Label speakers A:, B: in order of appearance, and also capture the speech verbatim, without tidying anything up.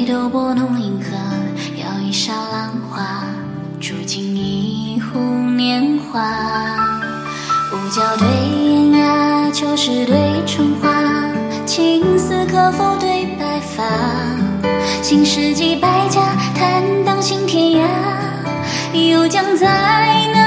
A: 对斗拨弄银河，摇一蓑浪花，煮尽一壶年华。五角对烟芽，秋实对春花，青丝可否对白发？新世纪百家，坦荡行天涯，又将在那